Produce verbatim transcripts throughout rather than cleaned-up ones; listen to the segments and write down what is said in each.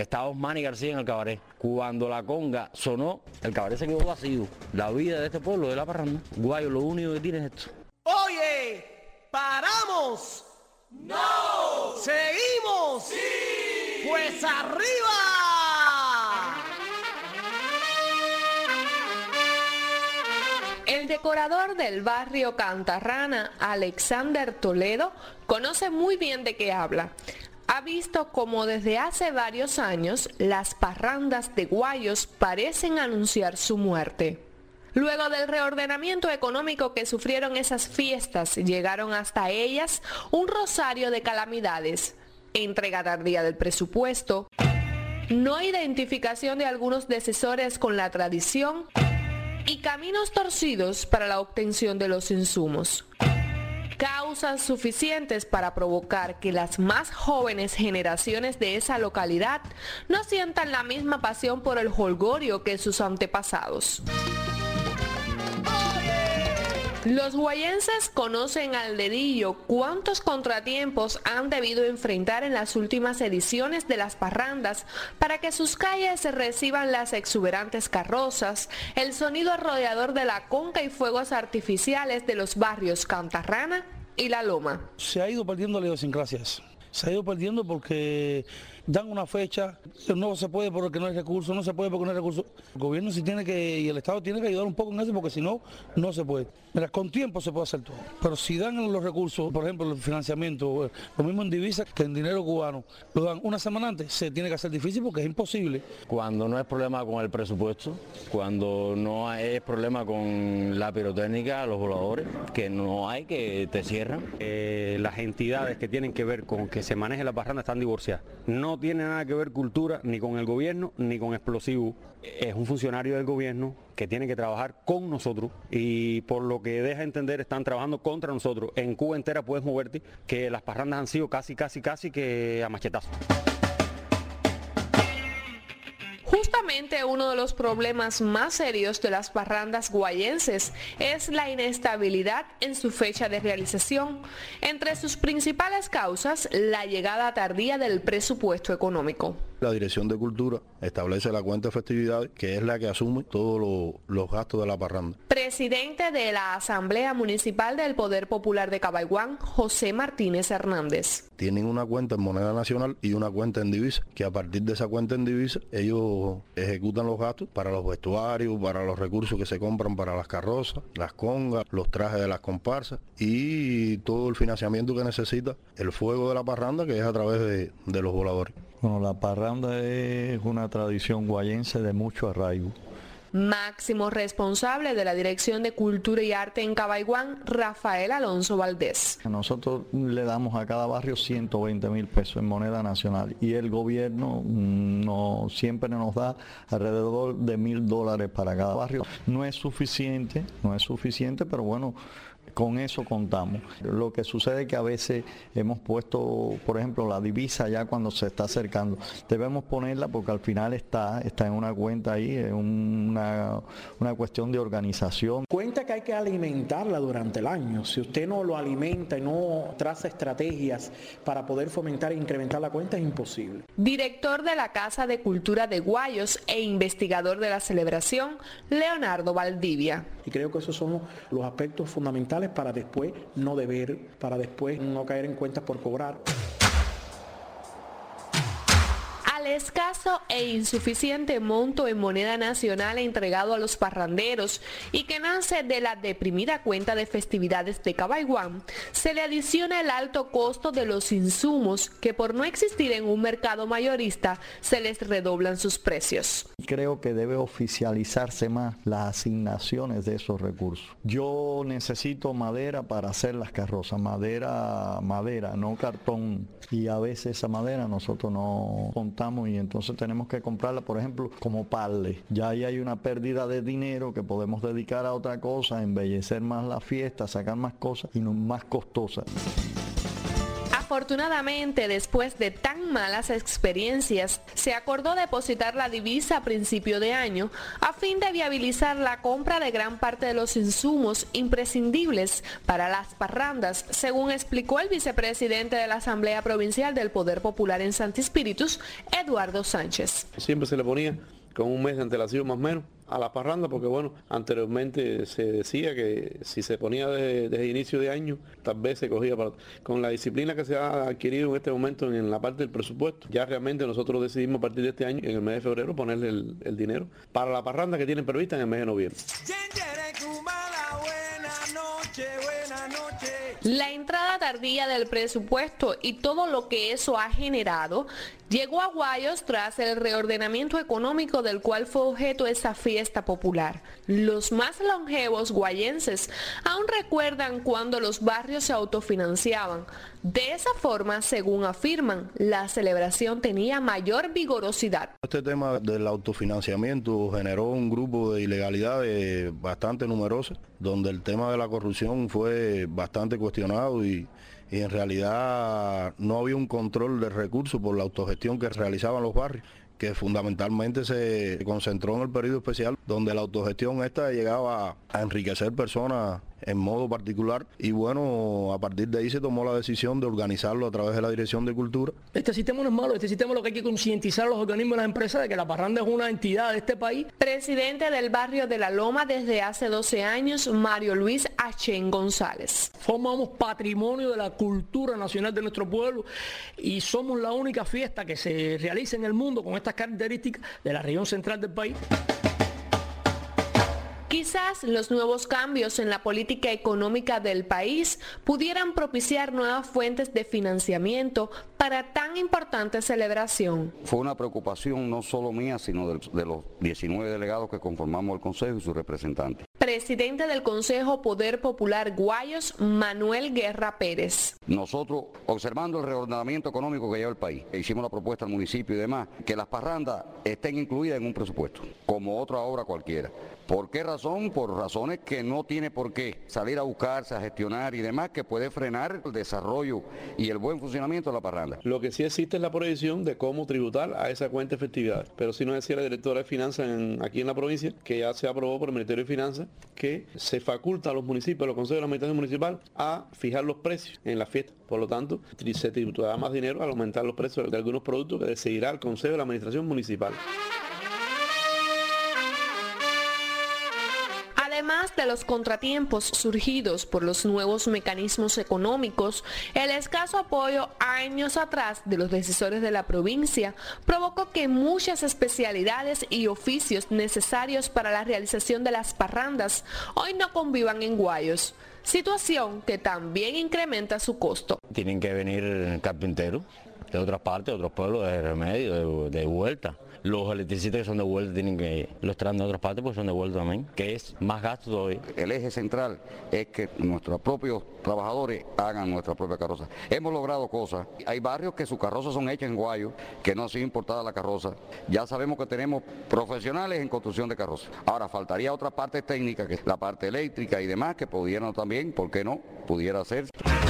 estaba Osmani García en el cabaret. Cuando la conga sonó, el cabaret se quedó vacío. La vida de este pueblo de la parranda. Guayo, lo único que tiene es esto. Oye, ¿paramos? ¡No! ¿Seguimos? ¡Sí! ¡Pues arriba! El decorador del barrio Cantarrana, Alexander Toledo, conoce muy bien de qué habla. Ha visto cómo desde hace varios años las parrandas de Guayos parecen anunciar su muerte. Luego del reordenamiento económico que sufrieron esas fiestas, llegaron hasta ellas un rosario de calamidades: entrega tardía del presupuesto, no identificación de algunos decisores con la tradición y caminos torcidos para la obtención de los insumos. Causas suficientes para provocar que las más jóvenes generaciones de esa localidad no sientan la misma pasión por el jolgorio que sus antepasados. Los guayenses conocen al dedillo cuántos contratiempos han debido enfrentar en las últimas ediciones de las parrandas para que sus calles reciban las exuberantes carrozas, el sonido arrollador de la conga y fuegos artificiales de los barrios Cantarrana y La Loma. Se ha ido perdiendo la idiosincrasias. Se ha ido perdiendo porque dan una fecha, no se puede porque no hay recursos, no se puede porque no hay recursos. El gobierno sí tiene que, y el Estado tiene que ayudar un poco en eso porque si no, no se puede. Mira, con tiempo se puede hacer todo, pero si dan los recursos, por ejemplo, el financiamiento, lo mismo en divisas que en dinero cubano, lo dan una semana antes, se tiene que hacer difícil porque es imposible. Cuando no es problema con el presupuesto, cuando no es problema con la pirotécnica, los voladores, que no hay, que te cierran. Eh, las entidades que tienen que ver con que se maneje la parranda están divorciadas. No tiene nada que ver cultura ni con el gobierno ni con explosivos. Es un funcionario del gobierno que tiene que trabajar con nosotros y por lo que deja entender están trabajando contra nosotros. En Cuba entera puedes moverte que las parrandas han sido casi, casi, casi que a machetazos. Justamente uno de los problemas más serios de las parrandas guayenses es la inestabilidad en su fecha de realización. Entre sus principales causas, la llegada tardía del presupuesto económico. La Dirección de Cultura establece la cuenta de festividades, que es la que asume todos lo, los gastos de la parranda. Presidente de la Asamblea Municipal del Poder Popular de Cabaiguán, José Martínez Hernández. Tienen una cuenta en moneda nacional y una cuenta en divisa, que a partir de esa cuenta en divisa ellos ejecutan los gastos para los vestuarios, para los recursos que se compran para las carrozas, las congas, los trajes de las comparsas y todo el financiamiento que necesita el fuego de la parranda, que es a través de, de los voladores. Bueno, la parranda es una tradición guayense de mucho arraigo. Máximo responsable de la Dirección de Cultura y Arte en Cabaiguán, Rafael Alonso Valdés. Nosotros le damos a cada barrio ciento veinte mil pesos en moneda nacional y el gobierno no, siempre nos da alrededor de mil dólares para cada barrio. No es suficiente, no es suficiente, pero bueno, con eso contamos. Lo que sucede es que a veces hemos puesto, por ejemplo, la divisa ya cuando se está acercando. Debemos ponerla porque al final está, está en una cuenta ahí, es una, una cuestión de organización. Cuenta que hay que alimentarla durante el año. Si usted no lo alimenta y no traza estrategias para poder fomentar e incrementar la cuenta, es imposible. Director de la Casa de Cultura de Guayos e investigador de la celebración, Leonardo Valdivia. Y creo que esos son los aspectos fundamentales para después no deber, para después no caer en cuentas por cobrar. Al escaso e insuficiente monto en moneda nacional entregado a los parranderos y que nace de la deprimida cuenta de festividades de Cabaiguán, se le adiciona el alto costo de los insumos que por no existir en un mercado mayorista se les redoblan sus precios. Creo que debe oficializarse más las asignaciones de esos recursos. Yo necesito madera para hacer las carrozas, madera, madera, no cartón, y a veces esa madera nosotros no contamos y entonces tenemos que comprarla, por ejemplo, como pallet. Ya ahí hay una pérdida de dinero que podemos dedicar a otra cosa, embellecer más la fiesta, sacar más cosas y no más costosas. A Afortunadamente, después de tan malas experiencias, se acordó depositar la divisa a principio de año a fin de viabilizar la compra de gran parte de los insumos imprescindibles para las parrandas, según explicó el vicepresidente de la Asamblea Provincial del Poder Popular en Santi Espíritus, Eduardo Sánchez. Siempre se le ponía con un mes de antelación más o menos a la parranda, porque bueno, anteriormente se decía que si se ponía desde, desde inicio de año, tal vez se cogía para... Con la disciplina que se ha adquirido en este momento en la parte del presupuesto, ya realmente nosotros decidimos a partir de este año, en el mes de febrero, ponerle el, el dinero para la parranda que tienen prevista en el mes de noviembre. La entrada tardía del presupuesto y todo lo que eso ha generado llegó a Guayos tras el reordenamiento económico del cual fue objeto esa fiesta popular. Los más longevos guayenses aún recuerdan cuando los barrios se autofinanciaban. De esa forma, según afirman, la celebración tenía mayor vigorosidad. Este tema del autofinanciamiento generó un grupo de ilegalidades bastante numerosas, donde el tema de la corrupción fue bastante cuestionado y, y en realidad no había un control de recursos por la autogestión que realizaban los barrios, que fundamentalmente se concentró en el periodo especial, donde la autogestión esta llegaba a enriquecer personas en modo particular, y bueno, a partir de ahí se tomó la decisión de organizarlo a través de la Dirección de Cultura. Este sistema no es malo, este sistema es lo que hay que concientizar a los organismos y las empresas de que la parranda es una entidad de este país. Presidente del barrio de La Loma desde hace doce años, Mario Luis Achén González. Formamos patrimonio de la cultura nacional de nuestro pueblo y somos la única fiesta que se realiza en el mundo con estas características de la región central del país. Quizás los nuevos cambios en la política económica del país pudieran propiciar nuevas fuentes de financiamiento para tan importante celebración. Fue una preocupación no solo mía, sino de, de los diecinueve delegados que conformamos el Consejo y sus representantes. Presidente del Consejo Poder Popular Guayos, Manuel Guerra Pérez. Nosotros, observando el reordenamiento económico que lleva el país, hicimos la propuesta al municipio y demás, que las parrandas estén incluidas en un presupuesto, como otra obra cualquiera. ¿Por qué razón? Por razones que no tiene por qué salir a buscarse, a gestionar y demás, que puede frenar el desarrollo y el buen funcionamiento de la parranda. Lo que sí existe es la prohibición de cómo tributar a esa cuenta de festividades. Pero sí nos decía la directora de Finanzas en, aquí en la provincia, que ya se aprobó por el Ministerio de Finanzas, que se faculta a los municipios, a los consejos de la administración municipal, a fijar los precios en las fiestas. Por lo tanto, se tributará más dinero al aumentar los precios de algunos productos que decidirá el Consejo de la Administración Municipal. Además de los contratiempos surgidos por los nuevos mecanismos económicos, el escaso apoyo años atrás de los decisores de la provincia provocó que muchas especialidades y oficios necesarios para la realización de las parrandas hoy no convivan en Guayos, situación que también incrementa su costo. Tienen que venir carpinteros de otras partes, de otros pueblos, de Remedio, de, de Vuelta. Los electricistas que son de Vuelta tienen que, los traen de otras partes porque son de Vuelta también, que es más gasto todavía. El eje central es que nuestros propios trabajadores hagan nuestra propia carroza. Hemos logrado cosas. Hay barrios que sus carrozas son hechas en Guayos, que no ha sido importada la carroza. Ya sabemos que tenemos profesionales en construcción de carrozas. Ahora faltaría otra parte técnica, que es la parte eléctrica y demás, que pudieran también, ¿por qué no?, pudiera hacerse.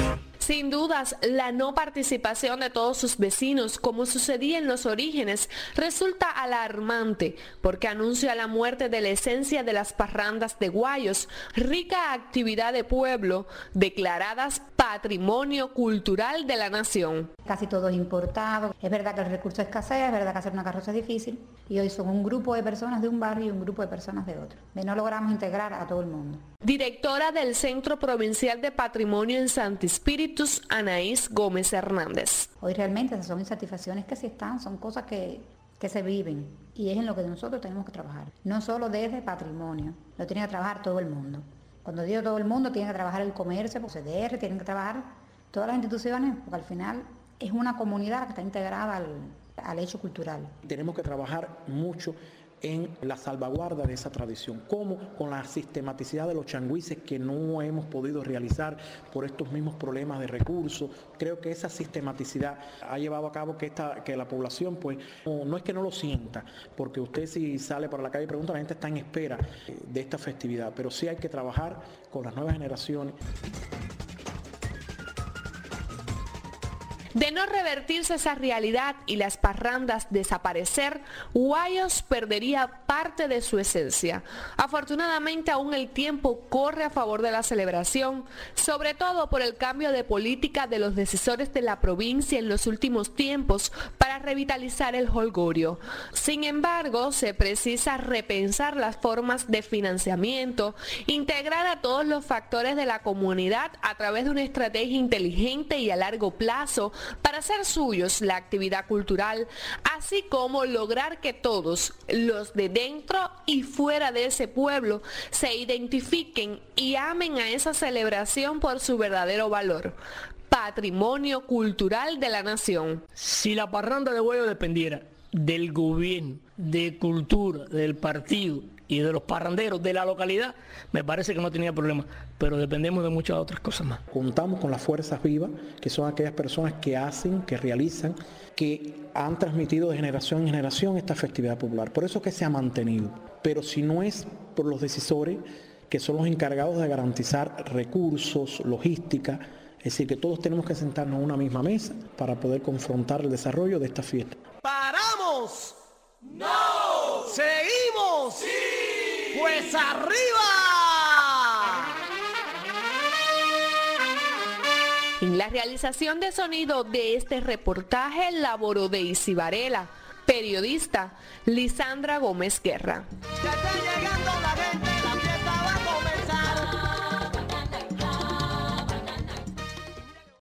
Sin dudas, la no participación de todos sus vecinos, como sucedía en los orígenes, resulta alarmante porque anuncia la muerte de la esencia de las parrandas de Guayos, rica actividad de pueblo, declaradas Patrimonio Cultural de la Nación. Casi todo es importado, es verdad que el recurso escasea, es verdad que hacer una carroza es difícil, y hoy son un grupo de personas de un barrio y un grupo de personas de otro. Y no logramos integrar a todo el mundo. Directora del Centro Provincial de Patrimonio en Santi Espíritus, Anaís Gómez Hernández. Hoy realmente esas son insatisfacciones que sí están, son cosas que, que se viven y es en lo que nosotros tenemos que trabajar. No solo desde patrimonio, lo tiene que trabajar todo el mundo. Cuando digo todo el mundo, tiene que trabajar el comercio, el C D R, tienen que trabajar todas las instituciones, porque al final es una comunidad que está integrada al, al hecho cultural. Tenemos que trabajar mucho en la salvaguarda de esa tradición, como con la sistematicidad de los changuises que no hemos podido realizar por estos mismos problemas de recursos. Creo que esa sistematicidad ha llevado a cabo que, esta, que la población, pues, no, no es que no lo sienta, porque usted si sale por la calle y pregunta, la gente está en espera de esta festividad, pero sí hay que trabajar con las nuevas generaciones. De no revertirse esa realidad y las parrandas desaparecer, Guayos perdería parte de su esencia. Afortunadamente aún el tiempo corre a favor de la celebración, sobre todo por el cambio de política de los decisores de la provincia en los últimos tiempos para revitalizar el jolgorio. Sin embargo, se precisa repensar las formas de financiamiento, integrar a todos los factores de la comunidad a través de una estrategia inteligente y a largo plazo para hacer suyos la actividad cultural, así como lograr que todos, los de dentro y fuera de ese pueblo, se identifiquen y amen a esa celebración por su verdadero valor, patrimonio cultural de la nación. Si la parranda de Guayos dependiera del gobierno, de cultura, del partido y de los parranderos de la localidad, me parece que no tenía problema, pero dependemos de muchas otras cosas más. Contamos con las fuerzas vivas, que son aquellas personas que hacen, que realizan, que han transmitido de generación en generación esta festividad popular. Por eso es que se ha mantenido. Pero si no es por los decisores, que son los encargados de garantizar recursos, logística, es decir, que todos tenemos que sentarnos en una misma mesa para poder confrontar el desarrollo de esta fiesta. ¡Paramos! ¡No! ¡Seguimos! ¡Sí! ¡Pues arriba! En la realización de sonido de este reportaje laboró Deisy Varela, periodista Lisandra Gómez Guerra. ¡Ya está llegando!